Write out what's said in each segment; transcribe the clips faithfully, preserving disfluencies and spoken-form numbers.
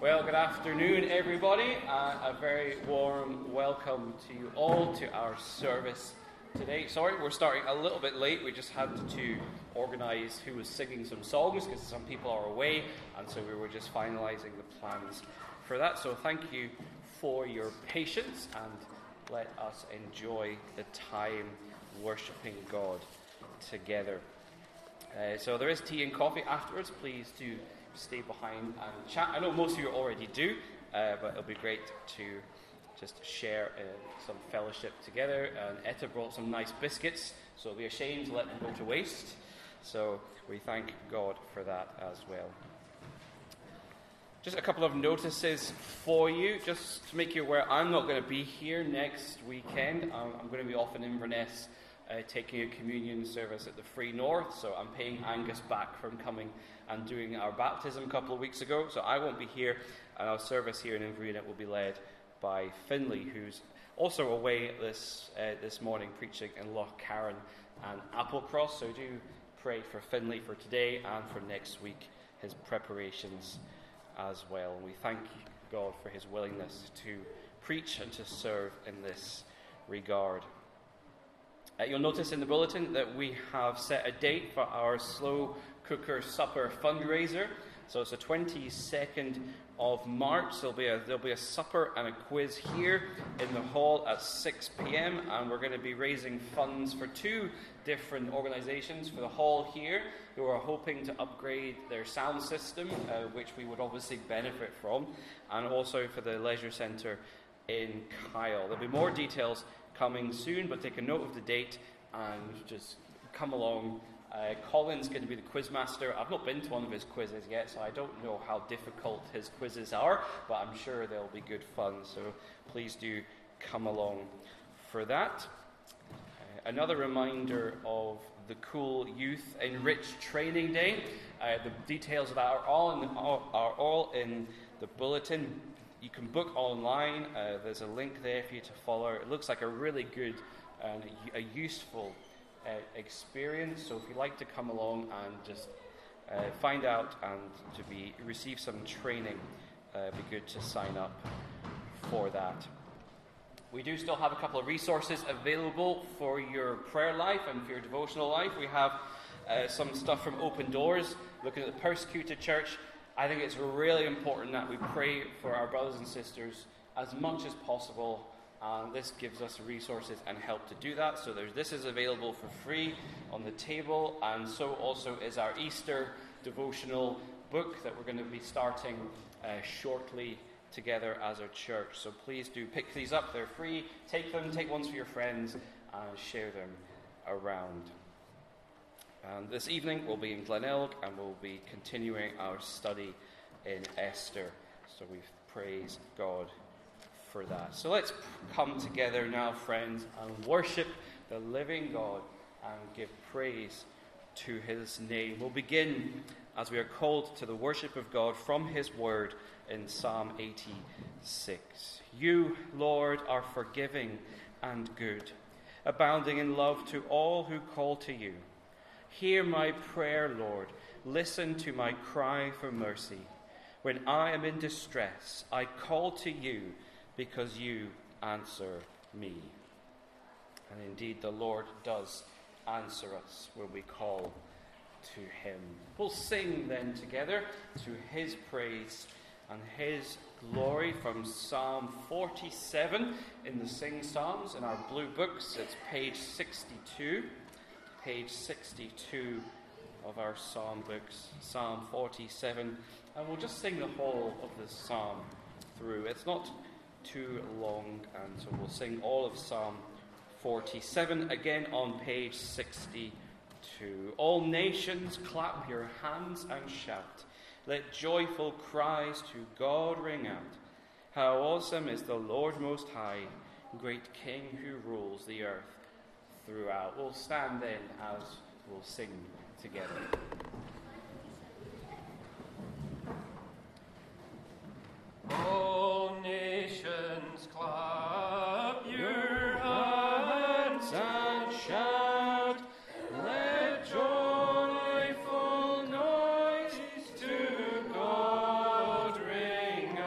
Well, good afternoon, everybody. Uh, a very warm welcome to you all to our service today. Sorry, we're starting a little bit late. We just had to organise who was singing some songs because some people are away, and so we were just finalising the plans for that. So thank you for your patience, and let us enjoy the time worshipping God together. Uh, so there is tea and coffee afterwards. Please do stay behind and chat. I know most of you already do, uh, but it'll be great to just share uh, some fellowship together. And Etta brought some nice biscuits, so it'll be a shame to let them go to waste. So we thank God for that as well. Just a couple of notices for you, just to make you aware. I'm not going to be here next weekend. I'm, I'm going to be off in Inverness Uh, taking a communion service at the Free North, so I'm paying Angus back from coming and doing our baptism a couple of weeks ago, so I won't be here, and our service here in Inverness will be led by Finlay, who's also away this uh, this morning preaching in Loch Carron and Applecross, so do pray for Finlay for today and for next week, his preparations as well. And we thank God for his willingness to preach and to serve in this regard. Uh, you'll notice in the bulletin that we have set a date for our Slow Cooker Supper fundraiser. So it's the twenty-second of March. There'll be a, there'll be a supper and a quiz here in the hall at six p.m. And we're going to be raising funds for two different organisations. For the hall here, who are hoping to upgrade their sound system, uh, which we would obviously benefit from. And also for the leisure centre in Kyle. There'll be more details coming soon, but take a note of the date and just come along. Uh, Colin's going to be the quizmaster. I've not been to one of his quizzes yet, so I don't know how difficult his quizzes are, but I'm sure they'll be good fun, so please do come along for that. Uh, another reminder of the Cool Youth Enriched Training Day. Uh, the details of that are all in the, are all in the bulletin. You can book online. Uh, there's a link there for you to follow. It looks like a really good and a useful uh, experience. So if you'd like to come along and just uh, find out and to be receive some training, uh, it'd be good to sign up for that. We do still have a couple of resources available for your prayer life and for your devotional life. We have uh, some stuff from Open Doors, looking at the persecuted church. I think it's really important that we pray for our brothers and sisters as much as possible, and this gives us resources and help to do that. So there's, this is available for free on the table, and so also is our Easter devotional book that we're going to be starting uh, shortly together as a church. So please do pick these up. They're free. Take them, take ones for your friends, and share them around. And this evening we'll be in Glenelg and we'll be continuing our study in Esther. So we praise God for that. So let's come together now, friends, and worship the living God and give praise to his name. We'll begin as we are called to the worship of God from his word in Psalm eighty-six. You, Lord, are forgiving and good, abounding in love to all who call to you. Hear my prayer, Lord. Listen to my cry for mercy. When I am in distress, I call to you because you answer me. And indeed, the Lord does answer us when we call to him. We'll sing then together to his praise and his glory from Psalm forty-seven in the Sing Psalms in our blue books. It's page sixty-two. Page sixty-two of our psalm books, Psalm forty-seven, and we'll just sing the whole of this psalm through. It's not too long, and so we'll sing all of Psalm forty-seven again on page sixty-two. All nations, clap your hands and shout. Let joyful cries to God ring out. How awesome is the Lord Most High, great King who rules the earth throughout. We'll stand then as we'll sing together. All nations clap your hands and shout, let joyful noise to God ring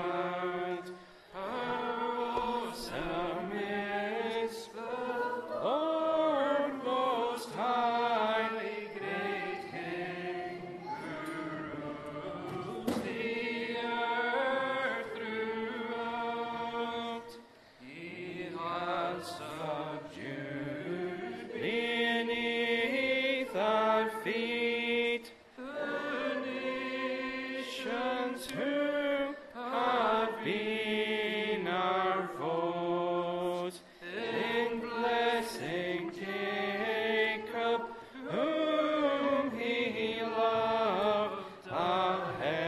nations who have been our foes, in blessing Jacob, whom he loved, a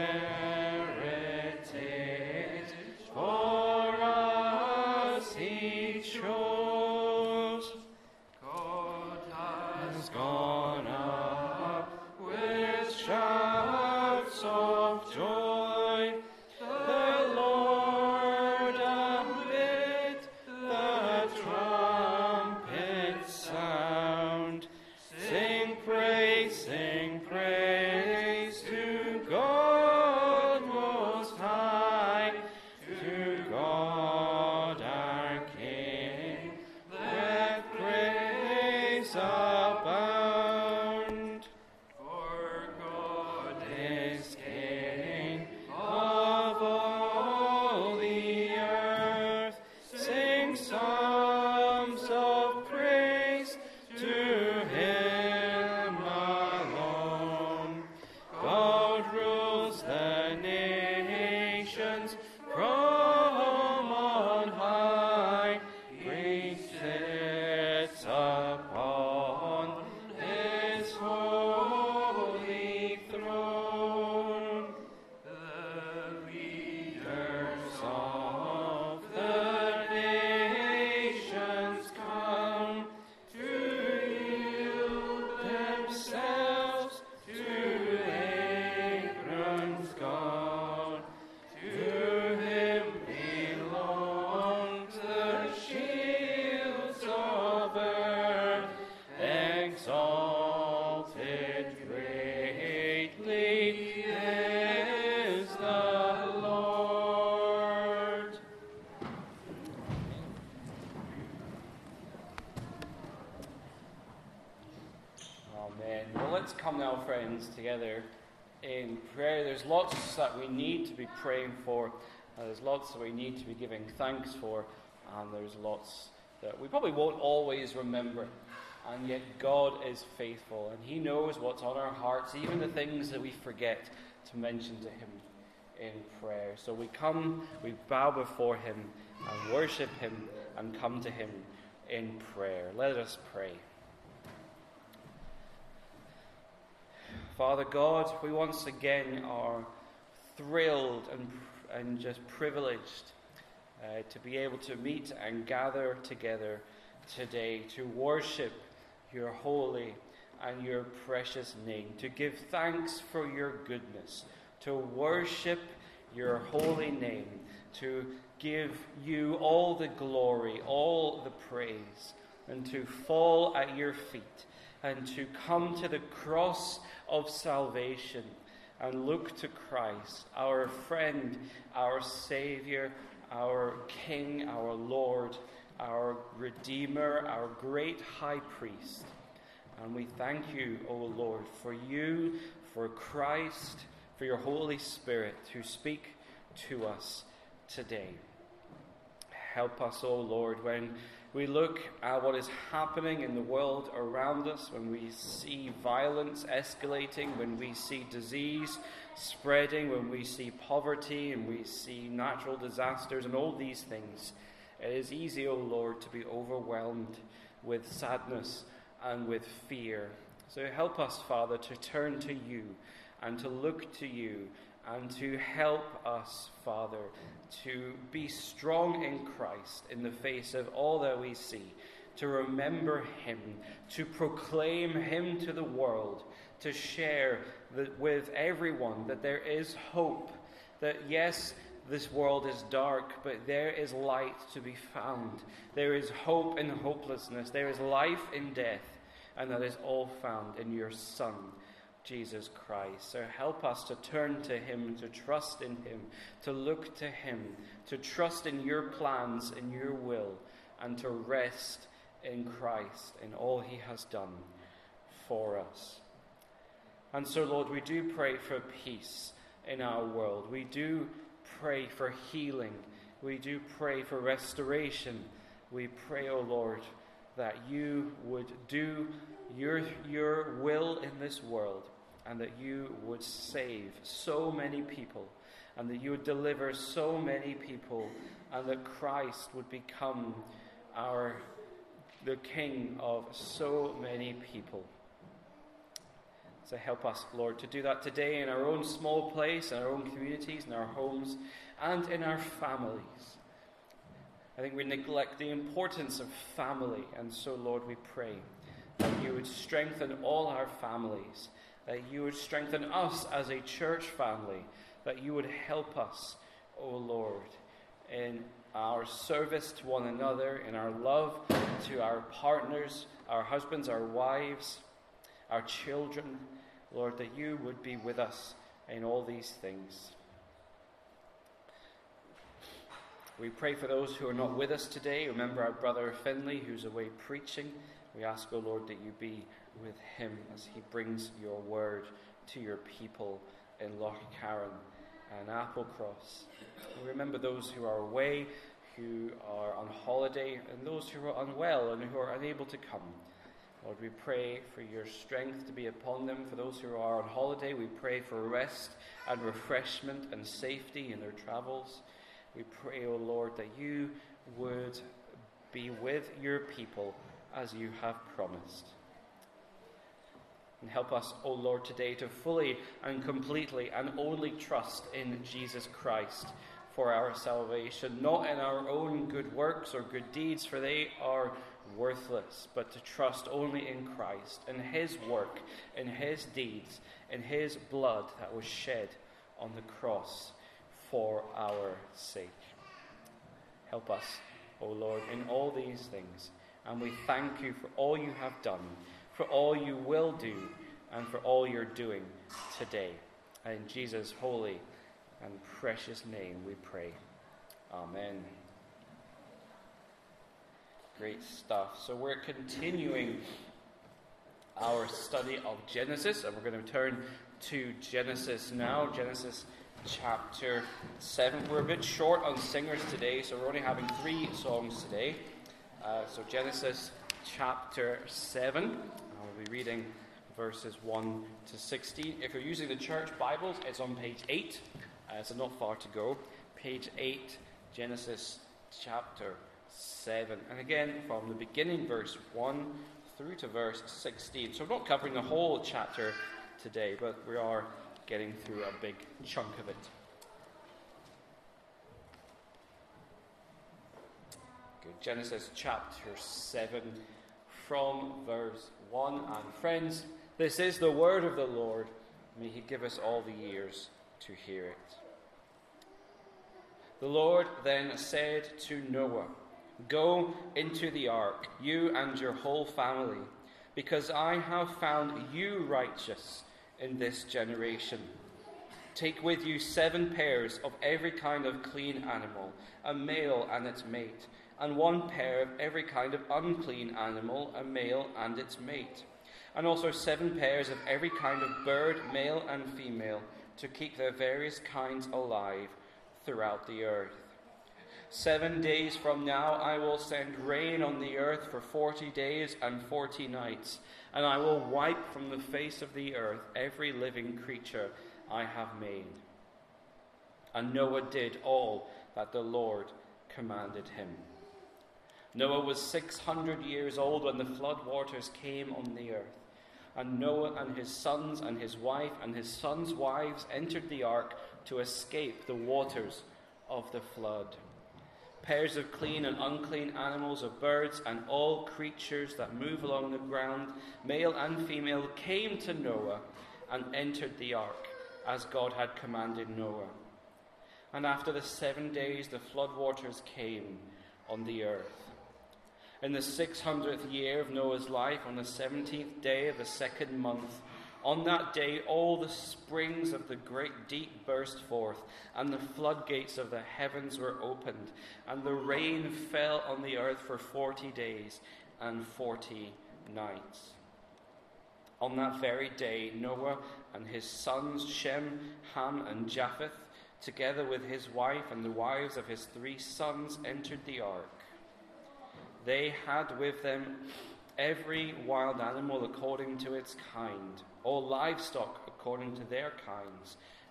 heritage for us he chose. God has gone up with shouts of joy, the Lord amid the trumpet sound. Sing praise, sing praise to God Most High, to God our King, let praise abound. For God is King of all the earth. Sing psalms of praise to him alone. God rules the nations from on high. He sits upon his holy throne. The leaders of the nations come to yield themselves to Aaron's God. To him belongs the shields of earth, exalted greatly is the Lord. Amen. Well, let's come now, friends, together in prayer. There's lots that we need to be praying for. Uh, there's lots that we need to be giving thanks for. And there's lots that we probably won't always remember. And yet God is faithful. And he knows what's on our hearts, even the things that we forget to mention to him in prayer. So we come, we bow before him and worship him and come to him in prayer. Let us pray. Father God, we once again are thrilled and, and just privileged uh, to be able to meet and gather together today to worship your holy and your precious name, to give thanks for your goodness, to worship your holy name, to give you all the glory, all the praise, and to fall at your feet and to come to the cross of salvation and look to Christ, our friend, our Savior, our King, our Lord, our Redeemer, our great High Priest. And we thank you, O Lord, for you, for Christ, for your Holy Spirit to speak to us today. Help us, O Lord, when we look at what is happening in the world around us, when we see violence escalating, when we see disease spreading, when we see poverty and we see natural disasters and all these things. It is easy, O Lord, to be overwhelmed with sadness and with fear. So help us, Father, to turn to you and to look to you and to help us, Father, to be strong in Christ in the face of all that we see, to remember him, to proclaim him to the world, to share the, with everyone that there is hope, that yes, this world is dark, but there is light to be found. There is hope in hopelessness. There is life in death, and that is all found in your Son, Jesus Christ. So help us to turn to him, to trust in him, to look to him, to trust in your plans, in your will, and to rest in Christ, in all he has done for us. And so, Lord, we do pray for peace in our world. We do pray for healing. We do pray for restoration. We pray, O Lord, that you would do your, your will in this world, and that you would save so many people, and that you would deliver so many people, and that Christ would become our the King of so many people. So help us, Lord, to do that today in our own small place, in our own communities, in our homes, and in our families. I think we neglect the importance of family, and so, Lord, we pray that you would strengthen all our families, that you would strengthen us as a church family, that you would help us, O Lord, in our service to one another, in our love to our partners, our husbands, our wives, our children. Lord, that you would be with us in all these things. We pray for those who are not with us today. Remember our brother Finley, who's away preaching. We ask, O Lord, that you be with him as he brings your word to your people in Loch Carron and Applecross. We remember those who are away, who are on holiday, and those who are unwell and who are unable to come. Lord, we pray for your strength to be upon them. For those who are on holiday, we pray for rest and refreshment and safety in their travels. We pray, O Lord, that you would be with your people as you have promised. And help us, O Lord, today to fully and completely and only trust in Jesus Christ for our salvation, not in our own good works or good deeds, for they are worthless, but to trust only in Christ, in his work, in his deeds, in his blood that was shed on the cross for our sake. Help us, O Lord, in all these things, and we thank you for all you have done, for all you will do, and for all you're doing today. And in Jesus' holy and precious name we pray. Amen. Great stuff. So we're continuing our study of Genesis, and we're going to turn to Genesis now. Genesis chapter seven. We're a bit short on singers today, so we're only having three songs today. Uh, so Genesis chapter seven. I'll be reading verses one to sixteen. If you're using the church Bibles, it's on page eight, uh, so not far to go. Page eight, Genesis chapter seven. And again, from the beginning, verse one through to verse sixteen. So we're not covering the whole chapter today, but we are getting through a big chunk of it. Good. Genesis chapter seven from verse one. And friends, this is the word of the Lord. May he give us all the ears to hear it. The Lord then said to Noah, "Go into the ark, you and your whole family, because I have found you righteous in this generation. Take with you seven pairs of every kind of clean animal, a male and its mate, and one pair of every kind of unclean animal, a male and its mate, and also seven pairs of every kind of bird, male and female, to keep their various kinds alive throughout the earth. Seven days from now I will send rain on the earth for forty days and forty nights, and I will wipe from the face of the earth every living creature I have made." And Noah did all that the Lord commanded him. Noah was six hundred years old when the flood waters came on the earth. And Noah and his sons and his wife and his sons' wives entered the ark to escape the waters of the flood. Pairs of clean and unclean animals, of birds, and all creatures that move along the ground, male and female, came to Noah and entered the ark, as God had commanded Noah. And after the seven days the flood waters came on the earth. In the six hundredth year of Noah's life, on the seventeenth day of the second month, on that day all the springs of the great deep burst forth, and the floodgates of the heavens were opened, and the rain fell on the earth for forty days and forty nights. On that very day Noah and his sons Shem, Ham, and Japheth, together with his wife and the wives of his three sons, entered the ark. They had with them every wild animal according to its kind, all livestock according to their kinds,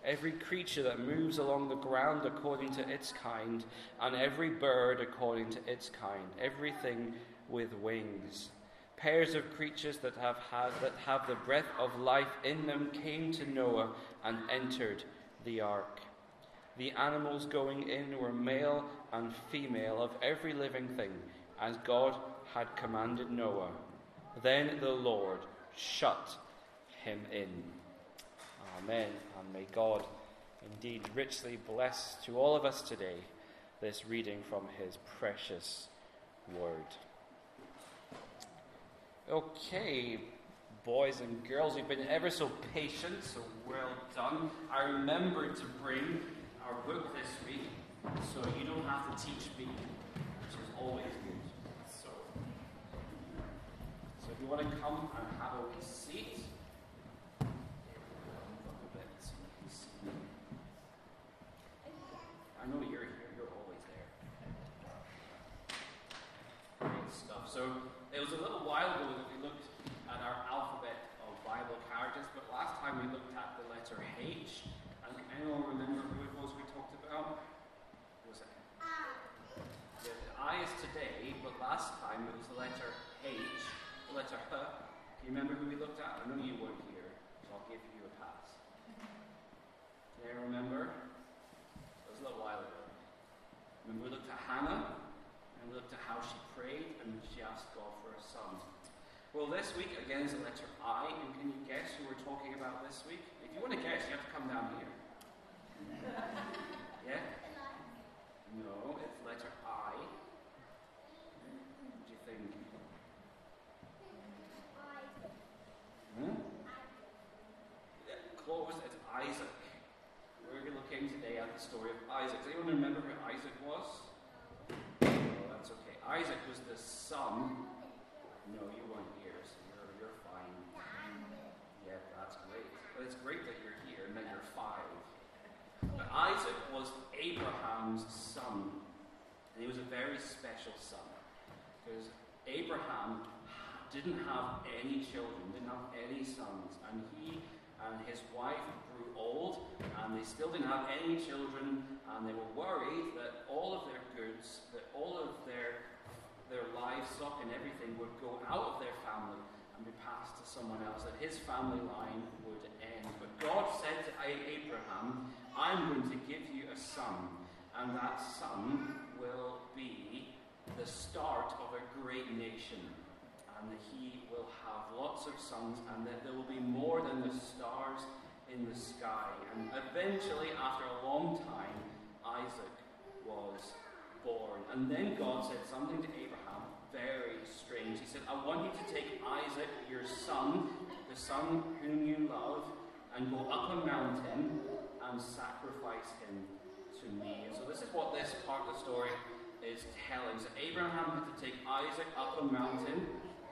every creature that moves along the ground according to its kind, and every bird according to its kind, everything with wings. Pairs of creatures that have had that have the breath of life in them came to Noah and entered the ark. The animals going in were male and female of every living thing, as God had commanded Noah. Then the Lord shut him in. Amen. And may God indeed richly bless to all of us today this reading from his precious word. Okay, boys and girls, you've been ever so patient, so well done. I remembered to bring our book this week, so you don't have to teach me, which is always good. So, so if you want to come and have a wee seat, I know you're here, you're always there. Great stuff. So it was a little while ago that we looked at our alphabet of Bible characters, but last time we looked at the letter H. And anyone remember who it was we talked about? Was it? Yeah, the I is today, but last time it was the letter H, the letter H. Do you remember who we looked at? I know you weren't here, so I'll give you a pass. Do you remember? A little while ago. Remember, we looked at Hannah, and we looked at how she prayed, and she asked God for a son. Well, this week, again, is the letter I, and can you guess who we're talking about this week? If you want to guess, you have to come down here. Yeah? No, it's letter I. What do you think? Hmm? Yeah, close, it's Isaac. We're looking today at the story of Isaac. Does anyone remember who Isaac was? Oh, that's okay. Isaac was the son. No, you weren't here, so you're, you're fine. Yeah, that's great. But it's great that you're here and that you're five. But Isaac was Abraham's son. And he was a very special son. Because Abraham didn't have any children, didn't have any sons. And he and his wife grew old, and they still didn't have any children, and they were worried that all of their goods, that all of their their livestock and everything would go out of their family and be passed to someone else, that his family line would end. But God said to Abraham, I'm going to give you a son, and that son will be the start of a great nation. And that he will have lots of sons, and that there will be more than the stars in the sky. And eventually, after a long time, Isaac was born. And then God said something to Abraham very strange. He said, I want you to take Isaac, your son, the son whom you love, and go up a mountain and sacrifice him to me. And so this is what this part of the story is telling. So Abraham had to take Isaac up a mountain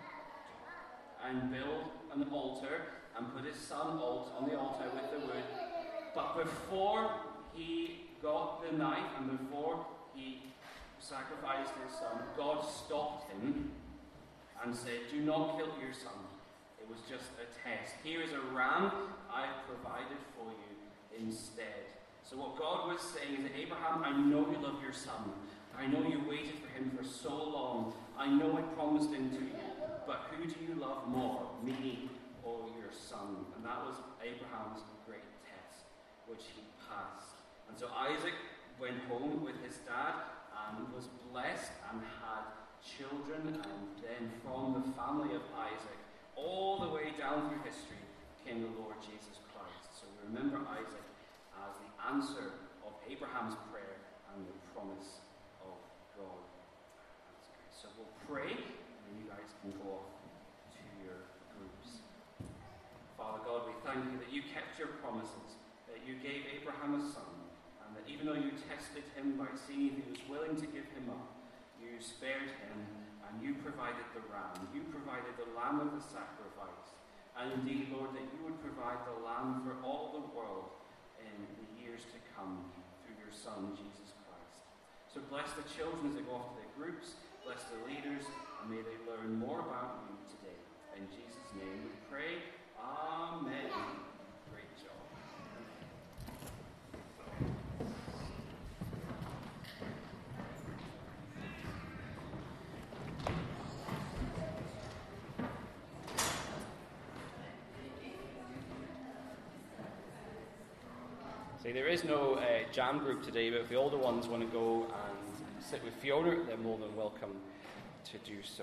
and build an altar and put his son on the altar with the wood. But before he got the knife and before he sacrificed his son, God stopped him and said, do not kill your son. It was just a test. Here is a ram I've provided for you instead. So what God was saying is that, Abraham, I know you love your son. I know you waited for him for so long. I know I promised him to you. But who do you love more, me or your son? And that was Abraham's great test, which he passed. And so Isaac went home with his dad and was blessed and had children. And then from the family of Isaac, all the way down through history, came the Lord Jesus Christ. So we remember Isaac as the answer of Abraham's prayer and the promise of God. That's great. So we'll pray. You guys can go off to your groups. Father God, we thank you that you kept your promises, that you gave Abraham a son, and that even though you tested him by seeing if he was willing to give him up, you spared him, and you provided the ram, you provided the lamb of the sacrifice, and indeed, Lord, that you would provide the lamb for all the world in the years to come through your Son, Jesus Christ. So bless the children as they go off to their groups, bless the leaders, and may they learn more about you today. In Jesus' name we pray. Amen. Great job. See, there is no uh, jam group today, but if the older ones want to go and sit with Fiona, they're more than welcome to do so.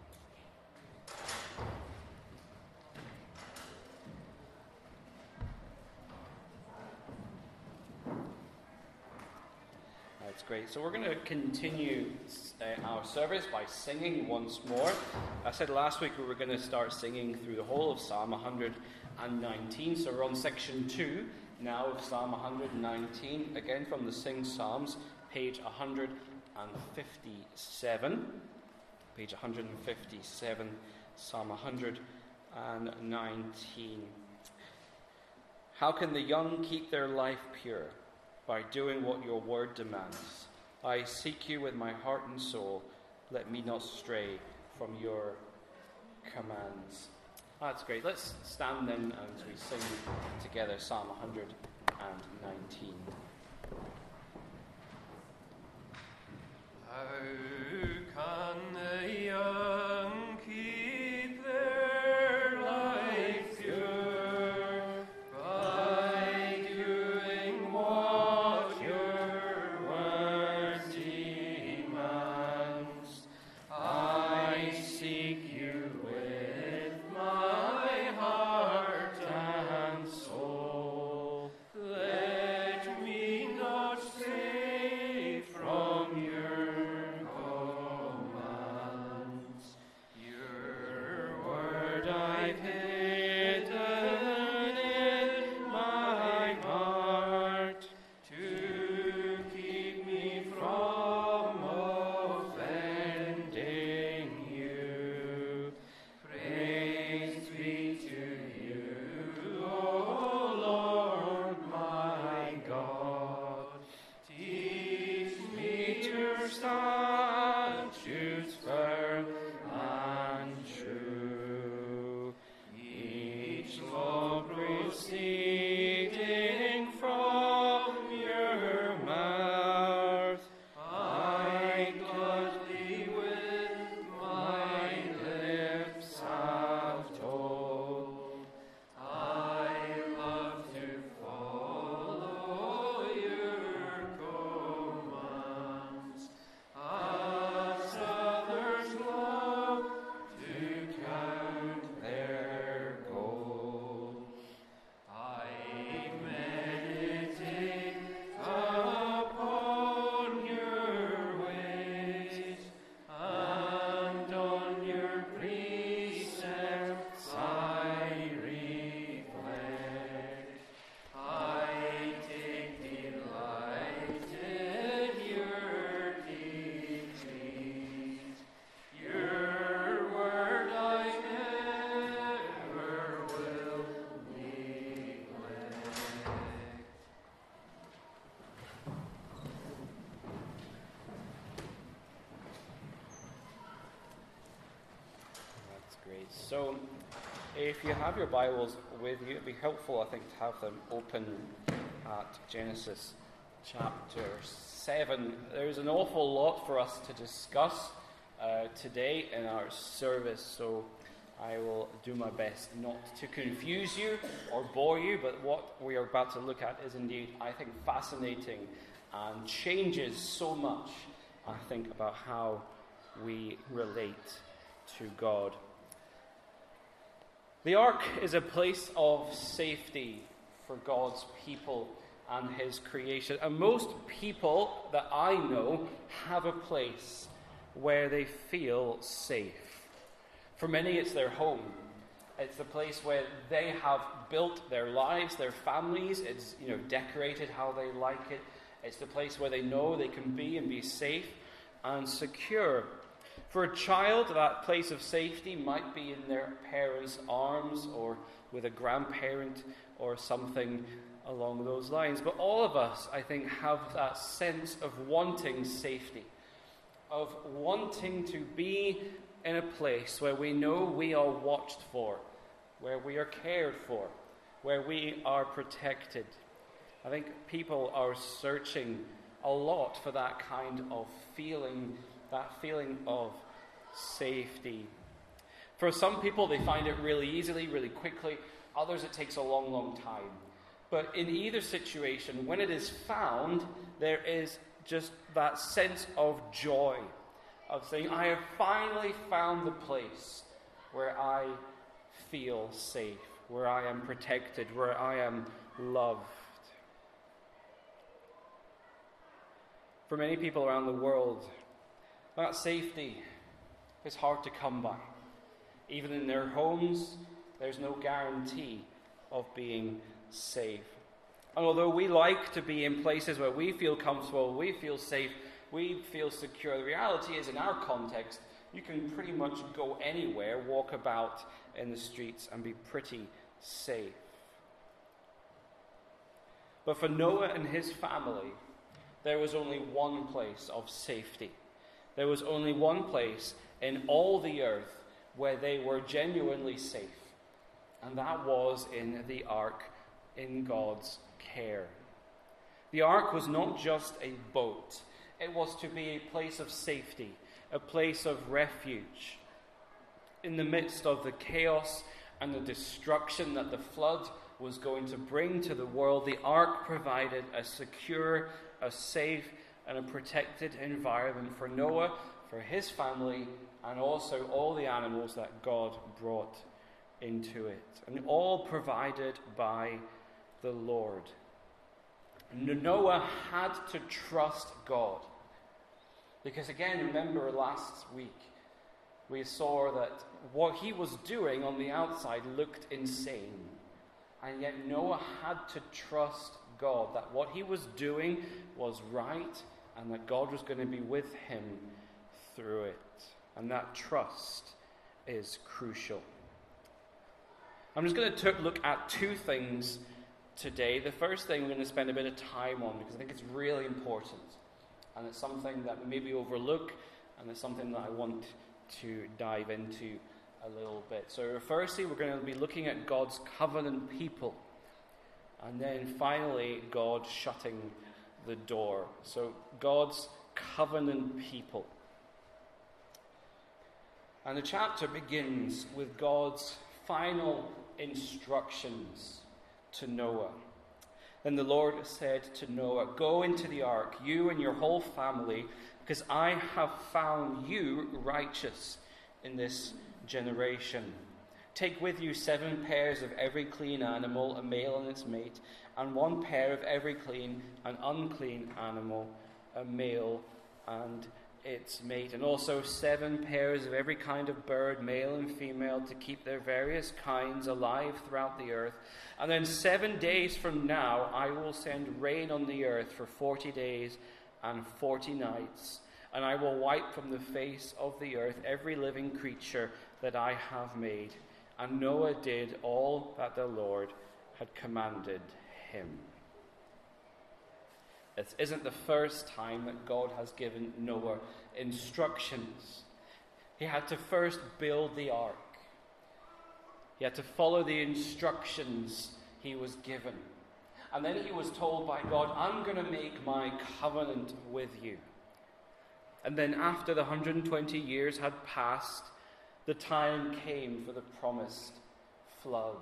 That's great. So we're going to continue uh, our service by singing once more. I said last week we were going to start singing through the whole of Psalm one hundred nineteen. So we're on section two now of Psalm one hundred nineteen, again from the Sing Psalms, page one hundred fifty-seven. Page one hundred fifty-seven, Psalm one hundred nineteen. How can the young keep their life pure? By doing what your word demands. I seek you with my heart and soul. Let me not stray from your commands. That's great. Let's stand then as we sing together Psalm one hundred nineteen. How can the young keep their life pure? By doing what your word demands. I seek you with my heart and soul. Let me not stray from your commands. Your word I've hidden in my heart to keep me from offending you. Praise be to you, O Lord my God. Teach me your statutes firm and true. Each law proceeding from your mouth, I gladly with my lips have told. I love to follow your commands, as others love to count their gold. I meditate upon your ways, and on your precepts I reflect. I take delight in your decrees. Your word I never will neglect. That's great. So, if you have your Bibles with you, it'd be helpful, I think, to have them open at Genesis chapter seven. There's an awful lot for us to discuss uh, today in our service, so I will do my best not to confuse you or bore you, but what we are about to look at is indeed, I think, fascinating and changes so much, I think, about how we relate to God. The ark is a place of safety for God's people and his creation. And most people that I know have a place where they feel safe. For many, it's their home. It's the place where they have built their lives, their families. It's, you know, decorated how they like it. It's the place where they know they can be and be safe and secure. For a child, that place of safety might be in their parents' arms or with a grandparent or something along those lines. But all of us, I think, have that sense of wanting safety, of wanting to be in a place where we know we are watched for, where we are cared for, where we are protected. I think people are searching a lot for that kind of feeling, that feeling of safety. For some people, they find it really easily, really quickly. Others, it takes a long, long time. But in either situation, when it is found, there is just that sense of joy, of saying, I have finally found the place where I feel safe, where I am protected, where I am loved. For many people around the world, that safety is hard to come by. Even in their homes, there's no guarantee of being safe. And although we like to be in places where we feel comfortable, we feel safe, we feel secure, the reality is, in our context, you can pretty much go anywhere, walk about in the streets, and be pretty safe. But for Noah and his family, there was only one place of safety. There was only one place in all the earth where they were genuinely safe, and that was in the ark, in God's care. The ark was not just a boat. It was to be a place of safety, a place of refuge. In the midst of the chaos and the destruction that the flood was going to bring to the world, the ark provided a secure, a safe, and a protected environment for Noah, for his family, and also all the animals that God brought into it. And all provided by the Lord. Noah had to trust God. Because again, remember last week, we saw that what he was doing on the outside looked insane. And yet Noah had to trust God, that what he was doing was right, and that God was going to be with him through it. And that trust is crucial. I'm just going to t- look at two things today. The first thing we're going to spend a bit of time on, because I think it's really important. And it's something that we maybe overlook, and it's something that I want to dive into a little bit. So firstly, we're going to be looking at God's covenant people. And then finally, God shutting the door. So God's covenant people. And the chapter begins with God's final instructions to Noah. Then the Lord said to Noah, "Go into the ark, you and your whole family, because I have found you righteous in this generation. Take with you seven pairs of every clean animal, a male and its mate, and one pair of every clean and unclean animal, a male and its mate, and also seven pairs of every kind of bird, male and female, to keep their various kinds alive throughout the earth. And then seven days from now I will send rain on the earth for forty days and forty nights, and I will wipe from the face of the earth every living creature that I have made." And Noah did all that the Lord had commanded him. This isn't the first time that God has given Noah instructions. He had to first build the ark. He had to follow the instructions he was given. And then he was told by God, "I'm going to make my covenant with you." And then after the one hundred twenty years had passed, the time came for the promised flood.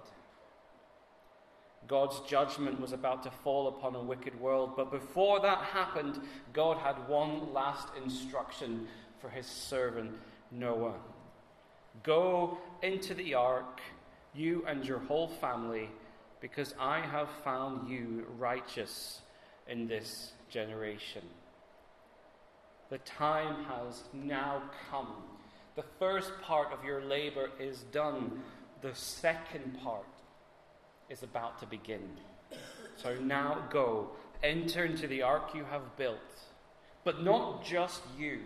God's judgment was about to fall upon a wicked world, but before that happened, God had one last instruction for his servant Noah. "Go into the ark, you and your whole family, because I have found you righteous in this generation." The time has now come. The first part of your labor is done. The second part is about to begin. So now go, enter into the ark you have built. But not just you.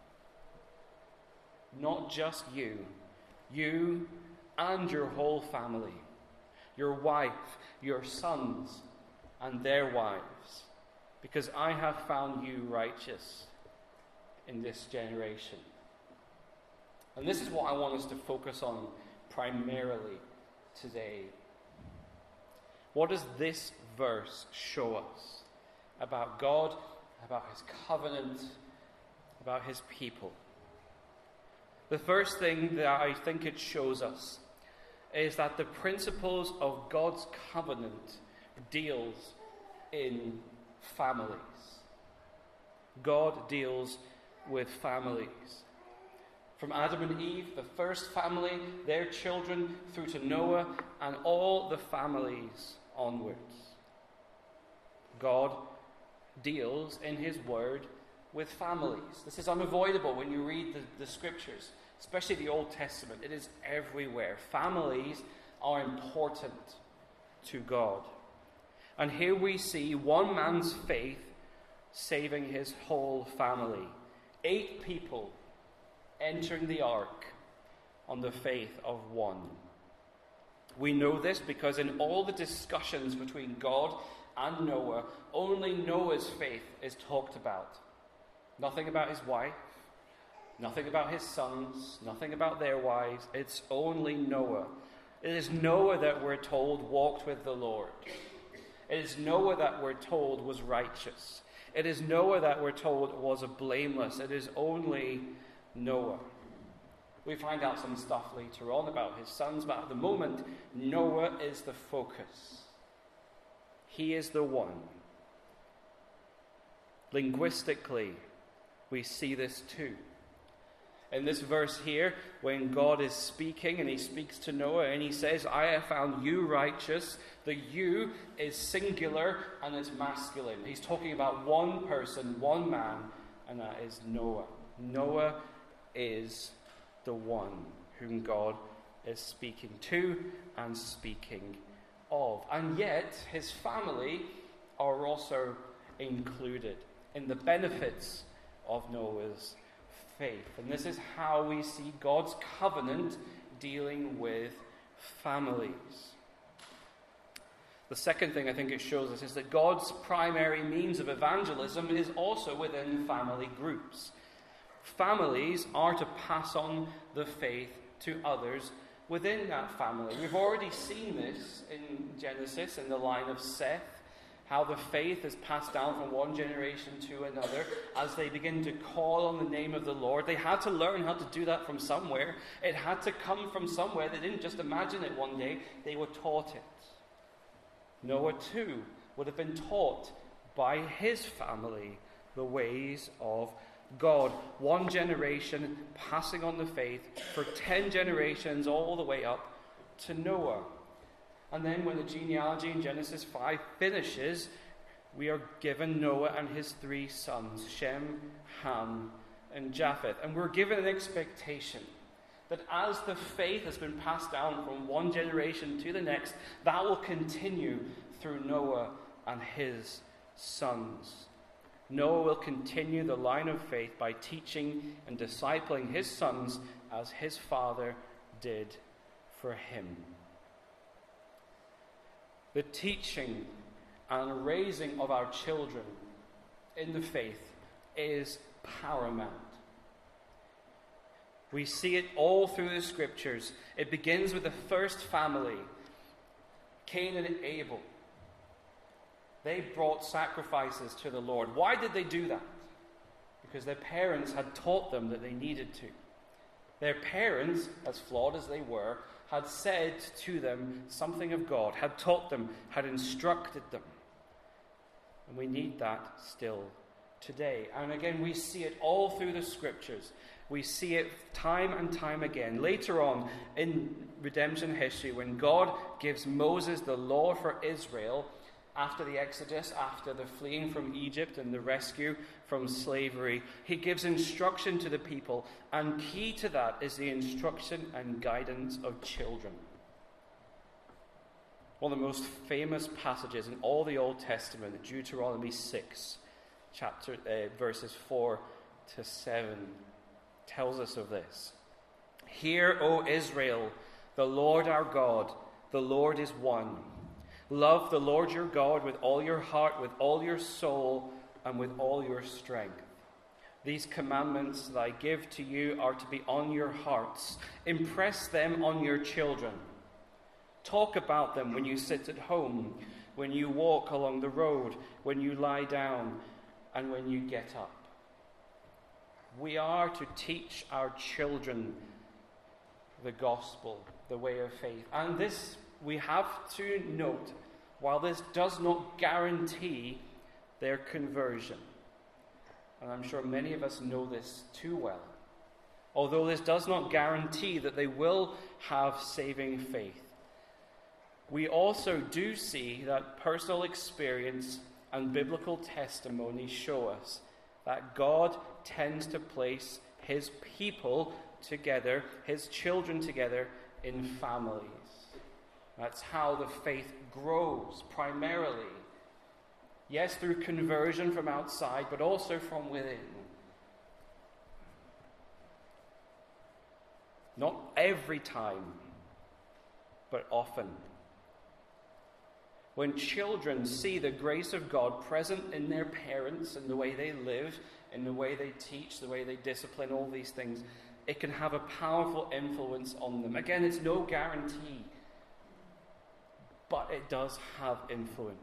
Not just you. You and your whole family. Your wife, your sons, and their wives. Because I have found you righteous in this generation. And this is what I want us to focus on primarily today. What does this verse show us about God, about his covenant, about his people? The first thing that I think it shows us is that the principles of God's covenant deals in families. God deals with families. From Adam and Eve, the first family, their children, through to Noah, and all the families onwards. God deals in his word with families. This is unavoidable when you read the, the scriptures, especially the Old Testament. It is everywhere. Families are important to God. And here we see one man's faith saving his whole family. Eight people entering the ark on the faith of one. We know this because in all the discussions between God and Noah, only Noah's faith is talked about. Nothing about his wife, nothing about his sons, nothing about their wives. It's only Noah. It is Noah that we're told walked with the Lord. It is Noah that we're told was righteous. It is Noah that we're told was a blameless. It is only Noah. We find out some stuff later on about his sons, but at the moment, Noah is the focus. He is the one. Linguistically, we see this too. In this verse here, when God is speaking and he speaks to Noah and he says, I have found you righteous, the you is singular and it's masculine. He's talking about one person, one man, and that is Noah. Noah is the one whom God is speaking to and speaking of. And yet, his family are also included in the benefits of Noah's faith. And this is how we see God's covenant dealing with families. The second thing I think it shows us is that God's primary means of evangelism is also within family groups. Families are to pass on the faith to others within that family. We've already seen this in Genesis, in the line of Seth, how the faith is passed down from one generation to another as they begin to call on the name of the Lord. They had to learn how to do that from somewhere. It had to come from somewhere. They didn't just imagine it one day. They were taught it. Noah, too, would have been taught by his family the ways of God. One generation passing on the faith for ten generations all the way up to Noah. And then when the genealogy in Genesis five finishes, we are given Noah and his three sons, Shem, Ham, and Japheth. And we're given an expectation that as the faith has been passed down from one generation to the next, that will continue through Noah and his sons. Noah will continue the line of faith by teaching and discipling his sons as his father did for him. The teaching and raising of our children in the faith is paramount. We see it all through the scriptures. It begins with the first family, Cain and Abel. They brought sacrifices to the Lord. Why did they do that? Because their parents had taught them that they needed to. Their parents, as flawed as they were, had said to them something of God, had taught them, had instructed them. And we need that still today. And again, we see it all through the scriptures. We see it time and time again. Later on in redemption history, when God gives Moses the law for Israel, after the Exodus, after the fleeing from Egypt and the rescue from slavery, he gives instruction to the people, and key to that is the instruction and guidance of children. One of the most famous passages in all the Old Testament, Deuteronomy six, chapter uh, verses four to seven, tells us of this. Hear, O Israel, the Lord our God, the Lord is one. Love the Lord your God with all your heart, with all your soul, and with all your strength. These commandments that I give to you are to be on your hearts. Impress them on your children. Talk about them when you sit at home, when you walk along the road, when you lie down, and when you get up. We are to teach our children the gospel, the way of faith. And this, we have to note, while this does not guarantee their conversion, and I'm sure many of us know this too well, although this does not guarantee that they will have saving faith, we also do see that personal experience and biblical testimony show us that God tends to place his people together, his children together, in families. That's how the faith grows, primarily. Yes, through conversion from outside, but also from within. Not every time, but often. When children see the grace of God present in their parents, in the way they live, in the way they teach, the way they discipline, all these things, it can have a powerful influence on them. Again, it's no guarantee, but it does have influence.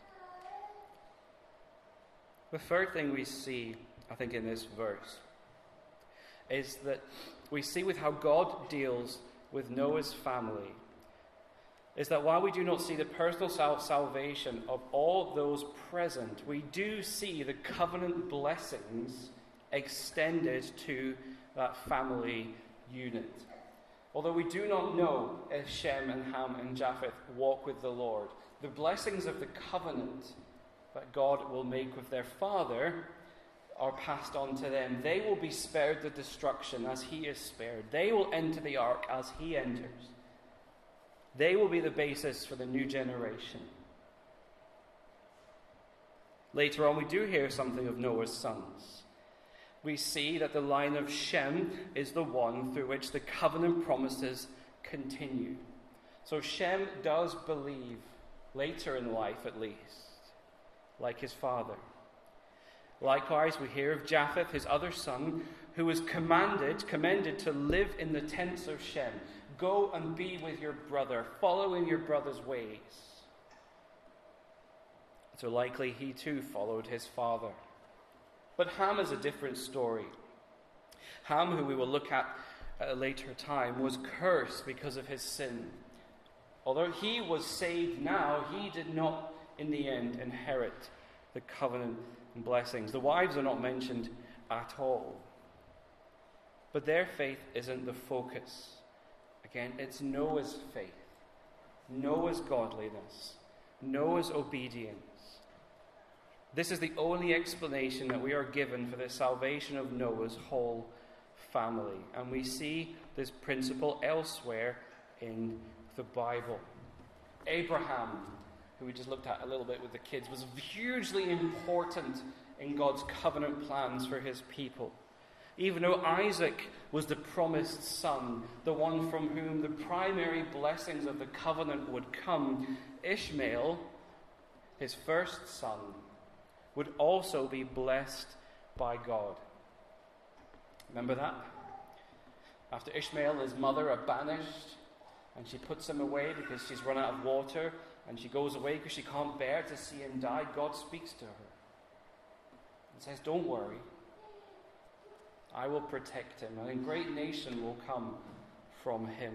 The third thing we see, I think, in this verse is that we see with how God deals with Noah's family is that while we do not see the personal sal- salvation of all those present, we do see the covenant blessings extended to that family unit. Although we do not know if Shem and Ham and Japheth walk with the Lord, the blessings of the covenant that God will make with their father are passed on to them. They will be spared the destruction as he is spared. They will enter the ark as he enters. They will be the basis for the new generation. Later on, we do hear something of Noah's sons. We see that the line of Shem is the one through which the covenant promises continue. So Shem does believe, later in life at least, like his father. Likewise, we hear of Japheth, his other son, who was commanded, commended to live in the tents of Shem. Go and be with your brother, follow in your brother's ways. So likely he too followed his father. But Ham is a different story. Ham, who we will look at at a later time, was cursed because of his sin. Although he was saved now, he did not in the end inherit the covenant and blessings. The wives are not mentioned at all. But their faith isn't the focus. Again, it's Noah's faith, Noah's godliness, Noah's obedience. This is the only explanation that we are given for the salvation of Noah's whole family. And we see this principle elsewhere in the Bible. Abraham, who we just looked at a little bit with the kids, was hugely important in God's covenant plans for his people. Even though Isaac was the promised son, the one from whom the primary blessings of the covenant would come, Ishmael, his first son, would also be blessed by God. Remember that? After Ishmael, his mother, are banished, and she puts him away because she's run out of water, and she goes away because she can't bear to see him die. God speaks to her and says, "Don't worry. I will protect him, and a great nation will come from him."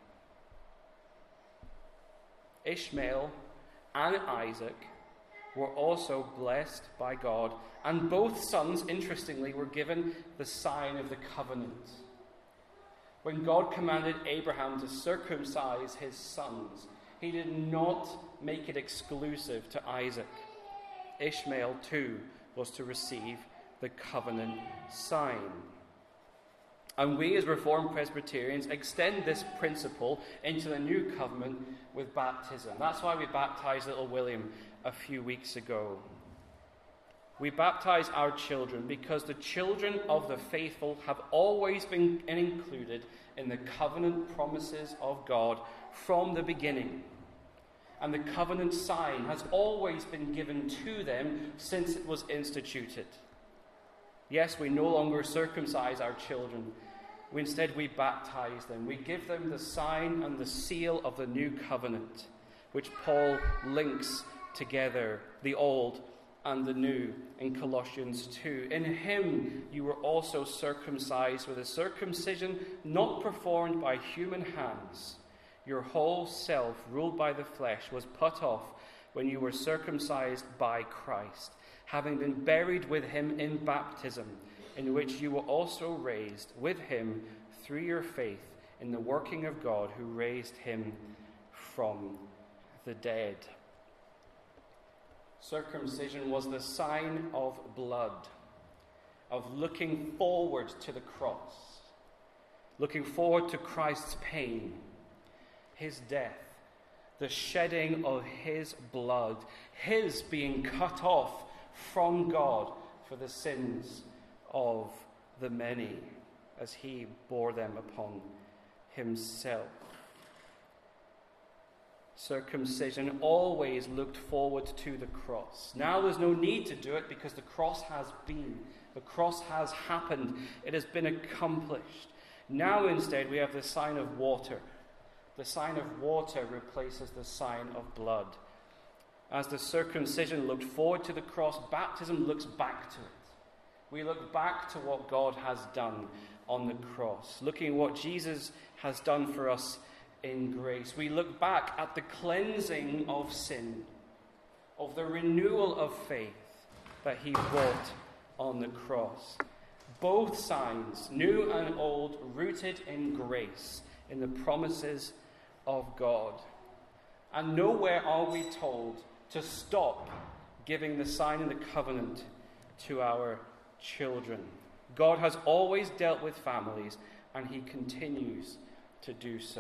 Ishmael and Isaac were also blessed by God, and both sons, interestingly, were given the sign of the covenant. When God commanded Abraham to circumcise his sons, he did not make it exclusive to Isaac. Ishmael, too, was to receive the covenant sign. And we, as Reformed Presbyterians, extend this principle into the new covenant with baptism. That's why we baptized little William a few weeks ago. We baptize our children because the children of the faithful have always been included in the covenant promises of God from the beginning. And the covenant sign has always been given to them since it was instituted. Yes, we no longer circumcise our children. We, instead, we baptize them. We give them the sign and the seal of the new covenant, which Paul links together, the old and the new, in Colossians two. In him you were also circumcised with a circumcision not performed by human hands. Your whole self, ruled by the flesh, was put off when you were circumcised by Christ, having been buried with him in baptism, in which you were also raised with him through your faith in the working of God who raised him from the dead. Circumcision was the sign of blood, of looking forward to the cross, looking forward to Christ's pain, his death, the shedding of his blood, his being cut off from God for the sins of the many, as he bore them upon himself. Circumcision always looked forward to the cross. Now there's no need to do it because the cross has been. The cross has happened. It has been accomplished. Now instead we have the sign of water. The sign of water replaces the sign of blood. As the circumcision looked forward to the cross, baptism looks back to it. We look back to what God has done on the cross, looking at what Jesus has done for us in grace. We look back at the cleansing of sin, of the renewal of faith that he brought on the cross. Both signs, new and old, rooted in grace, in the promises of God. And nowhere are we told to stop giving the sign and the covenant to our children. God has always dealt with families, and he continues to do so.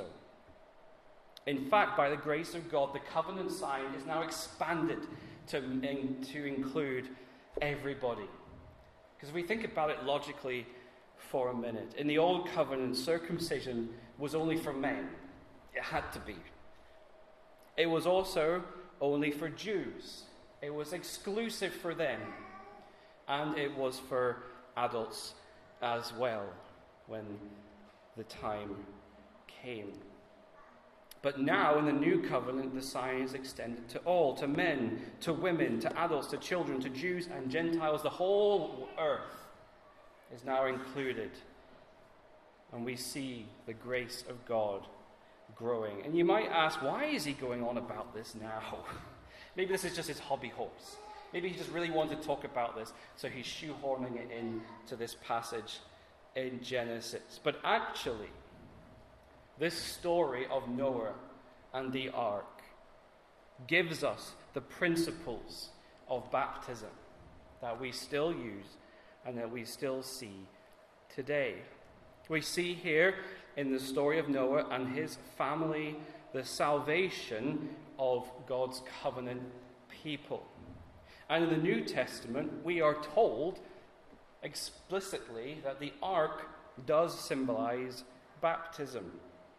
In fact, by the grace of God, the covenant sign is now expanded to, in, to include everybody. Because if we think about it logically for a minute, in the old covenant, circumcision was only for men. It had to be. It was also only for Jews. It was exclusive for them. And it was for adults as well when the time came. But now, in the new covenant, the sign is extended to all, to men, to women, to adults, to children, to Jews and Gentiles. The whole earth is now included. And we see the grace of God growing. And you might ask, why is he going on about this now? Maybe this is just his hobby horse. Maybe he just really wanted to talk about this, so he's shoehorning it into this passage in Genesis. But actually, this story of Noah and the ark gives us the principles of baptism that we still use and that we still see today. We see here in the story of Noah and his family the salvation of God's covenant people. And in the New Testament, we are told explicitly that the ark does symbolize baptism.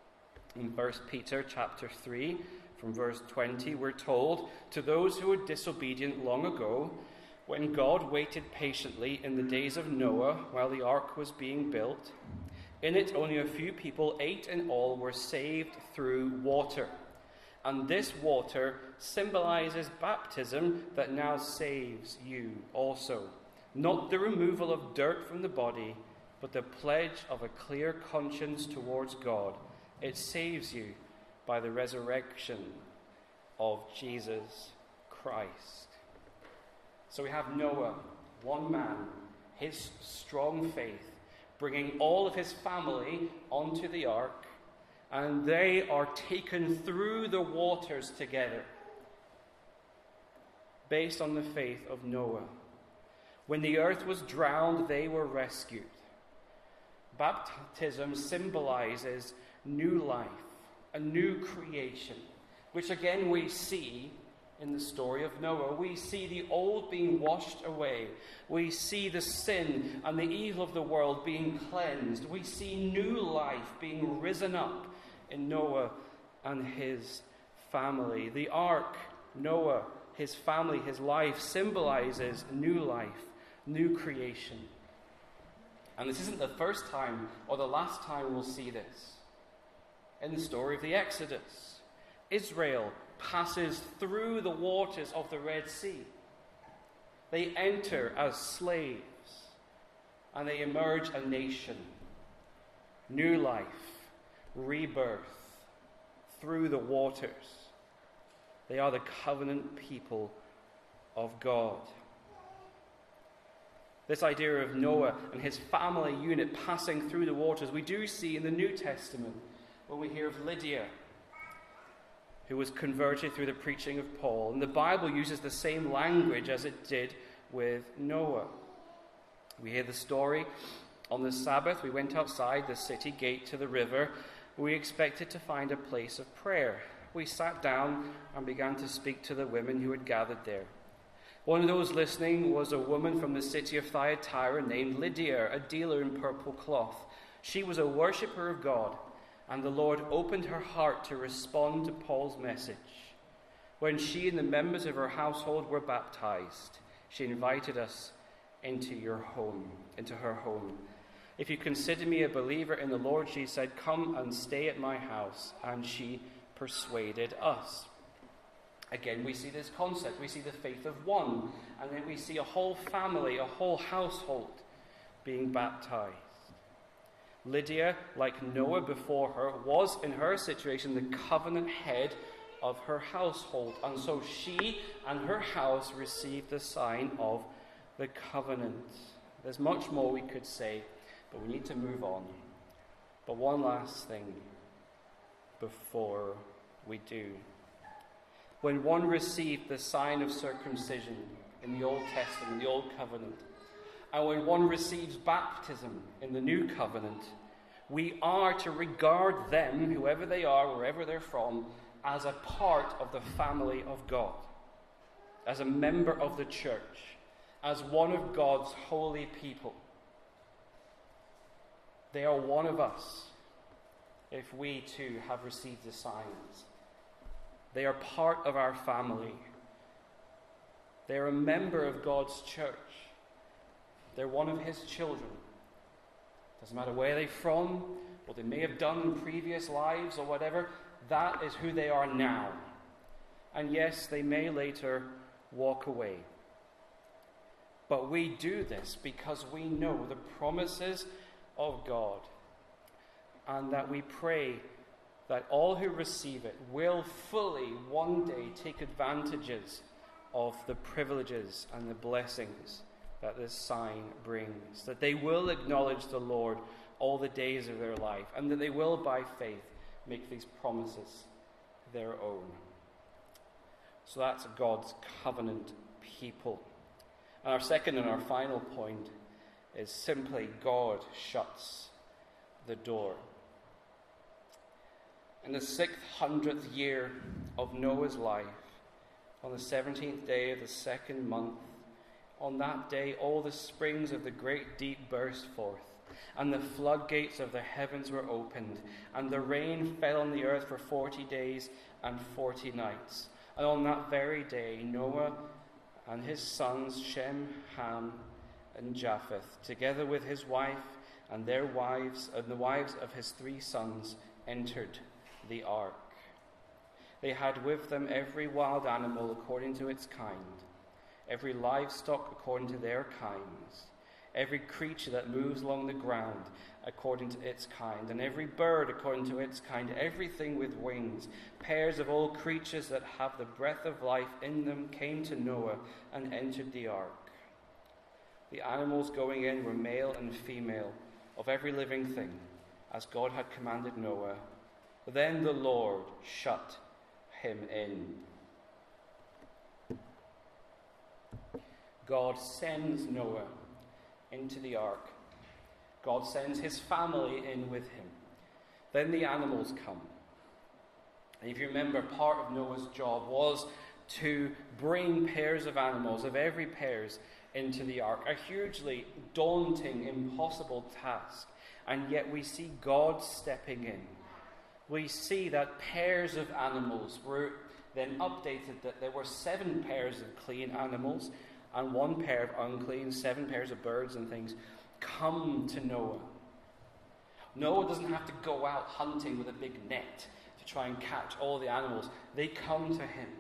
In First Peter chapter three, from verse twenty, we're told, "To those who were disobedient long ago, when God waited patiently in the days of Noah while the ark was being built, in it only a few people, eight in all, were saved through water. And this water symbolizes baptism that now saves you also. Not the removal of dirt from the body, but the pledge of a clear conscience towards God. It saves you by the resurrection of Jesus Christ." So we have Noah, one man, his strong faith, bringing all of his family onto the ark, and they are taken through the waters together, based on the faith of Noah. When the earth was drowned, they were rescued. Baptism symbolizes new life, a new creation, which again we see in the story of Noah. We see the old being washed away. We see the sin and the evil of the world being cleansed. We see new life being risen up in Noah and his family. The ark, Noah, his family, his life, symbolizes new life, new creation. And this isn't the first time or the last time we'll see this. In the story of the Exodus, Israel passes through the waters of the Red Sea. They enter as slaves, and they emerge a nation. New life, rebirth through the waters. They are the covenant people of God. This idea of Noah and his family unit passing through the waters, we do see in the New Testament when we hear of Lydia, who was converted through the preaching of Paul. And the Bible uses the same language as it did with Noah. We hear the story. On the Sabbath, we went outside the city gate to the river. We expected to find a place of prayer. We sat down and began to speak to the women who had gathered there. One of those listening was a woman from the city of Thyatira named Lydia, a dealer in purple cloth. She was a worshipper of God, and the Lord opened her heart to respond to Paul's message. When she and the members of her household were baptized, she invited us into your home, into her home. If you consider me a believer in the Lord, she said, come and stay at my house. And she persuaded us. Again, we see this concept. We see the faith of one. And then we see a whole family, a whole household being baptized. Lydia, like Noah before her, was in her situation the covenant head of her household. And so she and her house received the sign of the covenant. There's much more we could say, but we need to move on. But one last thing before we do. When one received the sign of circumcision in the Old Testament, the Old Covenant, and when one receives baptism in the New Covenant, we are to regard them, whoever they are, wherever they're from, as a part of the family of God, as a member of the church, as one of God's holy people. They are one of us if we too have received the signs. They are part of our family. They are a member of God's church. They're one of his children. Doesn't matter where they're from, what they may have done in previous lives or whatever, that is who they are now. And yes, they may later walk away. But we do this because we know the promises of God, and that we pray that all who receive it will fully one day take advantages of the privileges and the blessings that this sign brings, that they will acknowledge the Lord all the days of their life, and that they will by faith make these promises their own. So that's God's covenant people. And our second and our final point is simply God shuts the door. In the six hundredth year of Noah's life, on the seventeenth day of the second month, on that day all the springs of the great deep burst forth, and the floodgates of the heavens were opened, and the rain fell on the earth for forty days and forty nights. And on that very day Noah and his sons Shem, Ham, and Japheth, together with his wife and their wives and the wives of his three sons, entered the ark. They had with them every wild animal according to its kind, every livestock according to their kinds, every creature that moves along the ground according to its kind, and every bird according to its kind, everything with wings. Pairs of all creatures that have the breath of life in them came to Noah and entered the ark. The animals going in were male and female, of every living thing, as God had commanded Noah. Then the Lord shut him in. God sends Noah into the ark. God sends his family in with him. Then the animals come. And if you remember, part of Noah's job was to bring pairs of animals, of every pairs, into the ark. A hugely daunting, impossible task. And yet we see God stepping in. We see that pairs of animals were then updated, that there were seven pairs of clean animals and one pair of unclean, seven pairs of birds and things come to Noah. Noah doesn't have to go out hunting with a big net to try and catch all the animals. They come to him.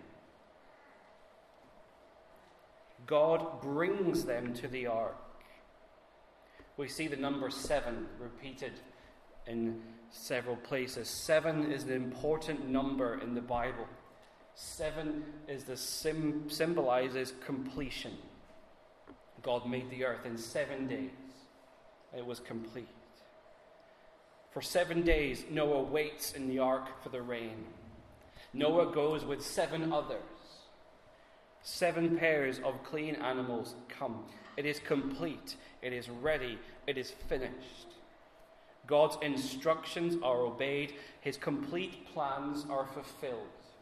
God brings them to the ark. We see the number seven repeated in several places. Seven is an important number in the Bible. Seven is the sim- symbolizes completion. God made the earth in seven days. It was complete. For seven days, Noah waits in the ark for the rain. Noah goes with seven others. Seven pairs of clean animals come. It is complete. It is ready. It is finished. God's instructions are obeyed. His complete plans are fulfilled.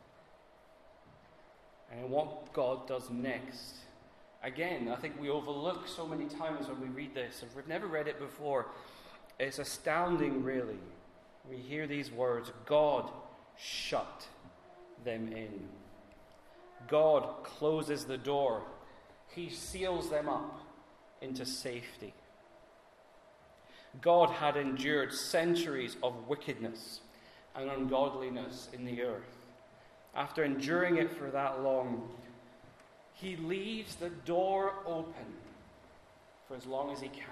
And what God does next, again, I think we overlook so many times when we read this. If we've never read it before, it's astounding, really. We hear these words, God shut them in. God closes the door. He seals them up into safety. God had endured centuries of wickedness and ungodliness in the earth. After enduring it for that long, he leaves the door open for as long as he can.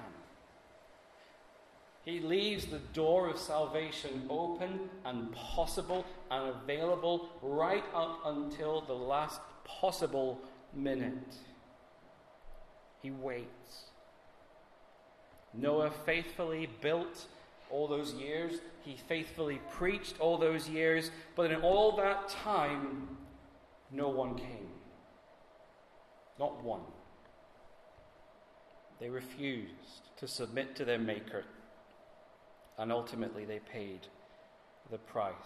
He leaves the door of salvation open and possible and available right up until the last possible minute. He waits. Noah faithfully built all those years. He faithfully preached all those years. But in all that time, no one came. Not one. They refused to submit to their Maker. And ultimately they paid the price.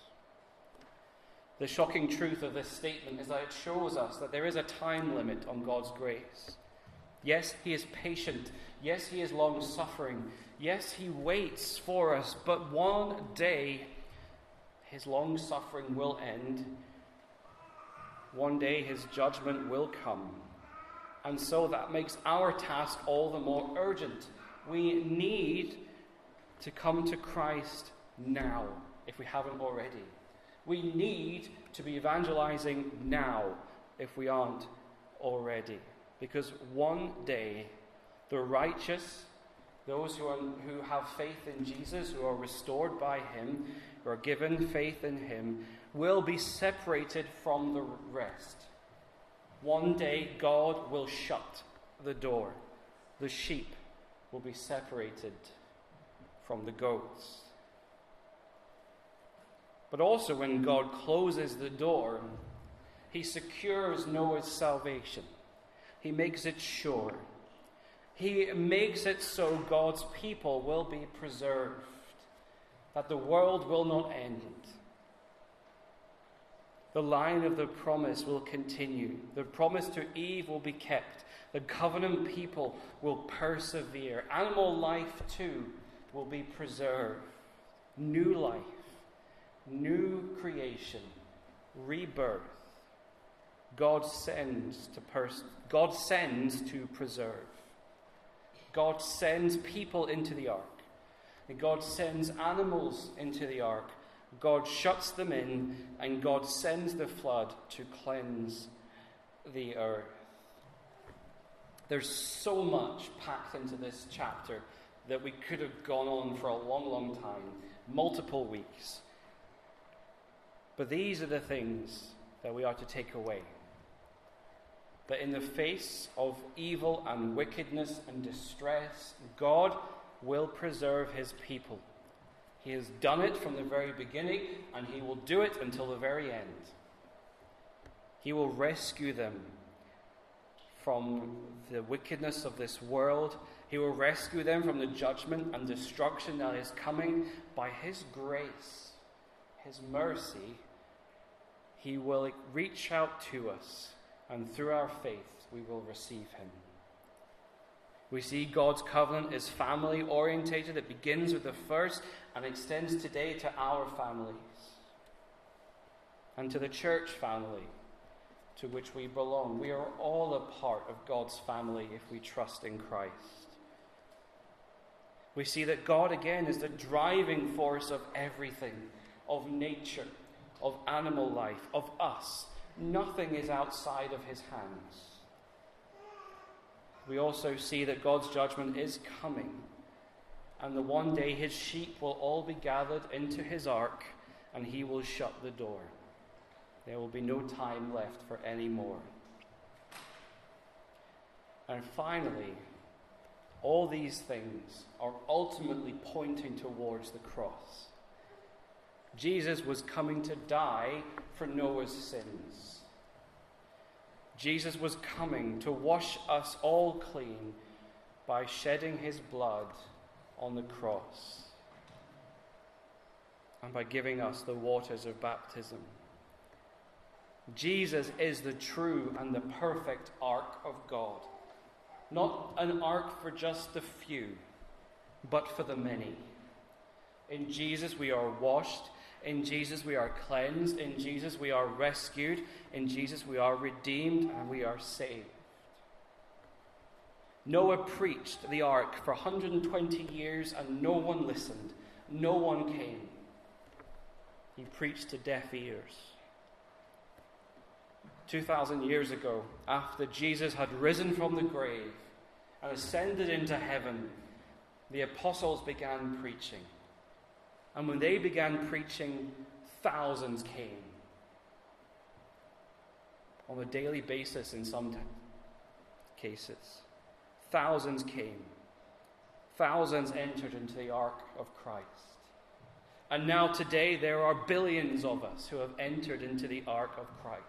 The shocking truth of this statement is that it shows us that there is a time limit on God's grace. Yes, he is patient. Yes, he is long-suffering. Yes, he waits for us. But one day, his long-suffering will end. One day, his judgment will come. And so that makes our task all the more urgent. We need to come to Christ now, if we haven't already. We need to be evangelizing now, if we aren't already. Because one day, the righteous, those who, are, who have faith in Jesus, who are restored by him, who are given faith in him, will be separated from the rest. One day, God will shut the door. The sheep will be separated from the goats. But also, when God closes the door, he secures Noah's salvation. He makes it sure. He makes it so God's people will be preserved, that the world will not end. The line of the promise will continue. The promise to Eve will be kept. The covenant people will persevere. Animal life, too, will be preserved. New life, new creation, rebirth. God sends to pers- God sends to preserve. God sends people into the ark. And God sends animals into the ark. God shuts them in, and God sends the flood to cleanse the earth. There's so much packed into this chapter that we could have gone on for a long, long time, multiple weeks. But these are the things that we are to take away. That in the face of evil and wickedness and distress, God will preserve his people. He has done it from the very beginning, and he will do it until the very end. He will rescue them from the wickedness of this world. He will rescue them from the judgment and destruction that is coming. By his grace, his mercy, he will reach out to us, and through our faith, we will receive him. We see God's covenant is family orientated. It begins with the first and extends today to our families and to the church family to which we belong. We are all a part of God's family if we trust in Christ. We see that God again is the driving force of everything, of nature, of animal life, of us. Nothing is outside of his hands. We also see that God's judgment is coming, and that one day his sheep will all be gathered into his ark, and he will shut the door. There will be no time left for any more. And finally, all these things are ultimately pointing towards the cross. Jesus was coming to die for Noah's sins. Jesus was coming to wash us all clean by shedding his blood on the cross and by giving us the waters of baptism. Jesus is the true and the perfect ark of God. Not an ark for just the few, but for the many. In Jesus we are washed. In Jesus we are cleansed. In Jesus we are rescued. In Jesus we are redeemed and we are saved. Noah preached the ark for one hundred twenty years and no one listened. No one came. He preached to deaf ears. two thousand years ago, after Jesus had risen from the grave and ascended into heaven, the apostles began preaching. And when they began preaching, thousands came. On a daily basis in some cases. Thousands came. Thousands entered into the ark of Christ. And now today there are billions of us who have entered into the ark of Christ.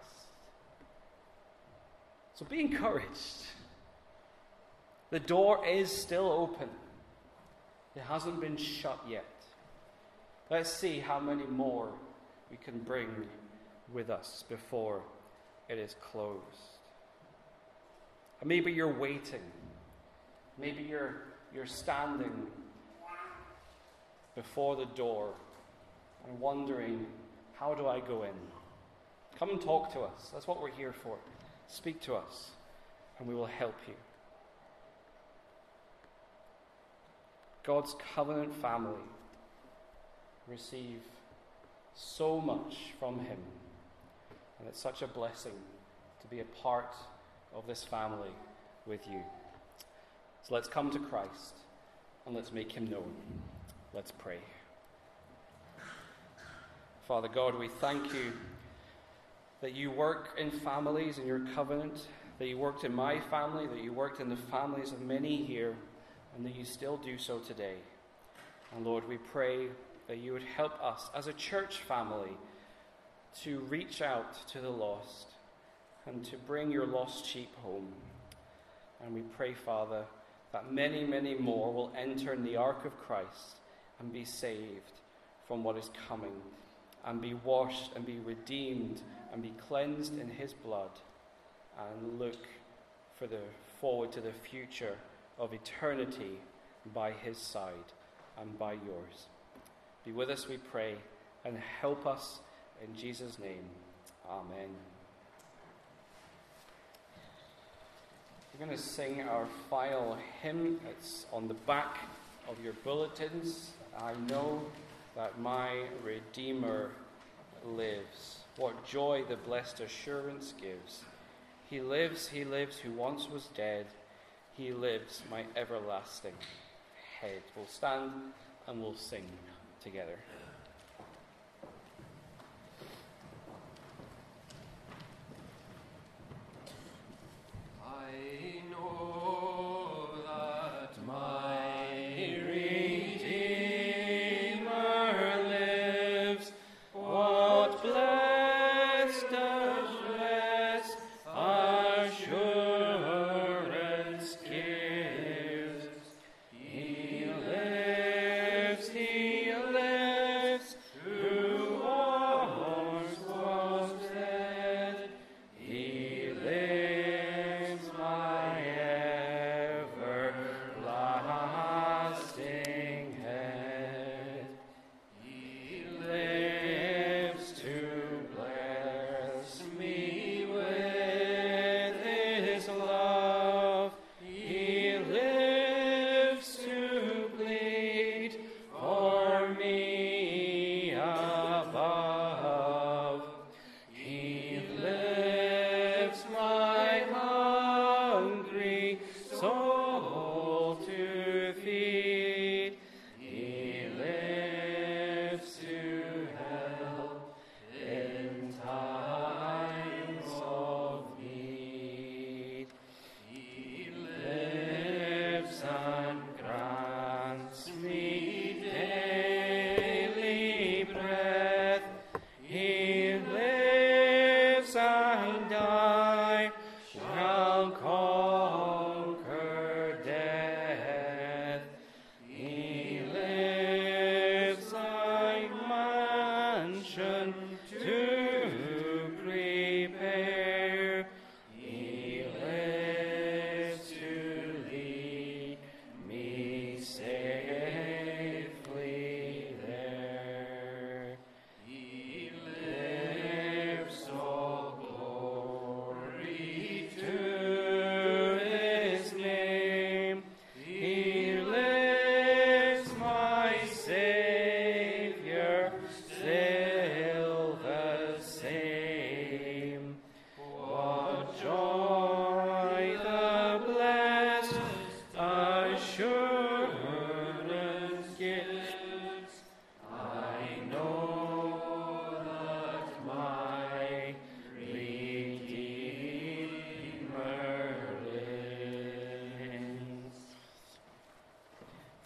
So be encouraged. The door is still open. It hasn't been shut yet. Let's see how many more we can bring with us before it is closed. And maybe you're waiting. Maybe you're, you're standing before the door and wondering, how do I go in? Come and talk to us. That's what we're here for. Speak to us, and we will help you. God's covenant family receive so much from him, and it's such a blessing to be a part of this family with you. So let's come to Christ, and let's make him known. Let's pray. Father God, we thank you that you work in families in your covenant, that you worked in my family, that you worked in the families of many here, and that you still do so today. And Lord, we pray that you would help us as a church family to reach out to the lost and to bring your lost sheep home. And we pray, Father, that many, many more will enter in the ark of Christ and be saved from what is coming, and be washed and be redeemed and be cleansed in his blood, and look for the forward to the future of eternity by his side and by yours. Be with us, we pray, and help us in Jesus' name. Amen. We're going to sing our final hymn. It's on the back of your bulletins. I know that my Redeemer lives. What joy the blessed assurance gives. He lives, he lives, who once was dead. He lives, my everlasting head. We'll stand and we'll sing together. I know that my Redeemer lives. What blessed assurance assurance gives. He lives, he lives, who once was dead. He lives, my everlasting head. He lives to bless me with his love. He lives to plead for me above. He lives, my hungry soul to feed. He lives to help in time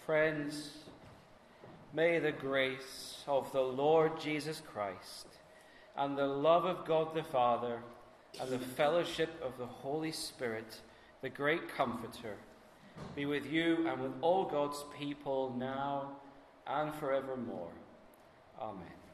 Friends, may the grace of the Lord Jesus Christ and the love of God the Father and the fellowship of the Holy Spirit, the great Comforter, be with you and with all God's people now and forevermore. Amen.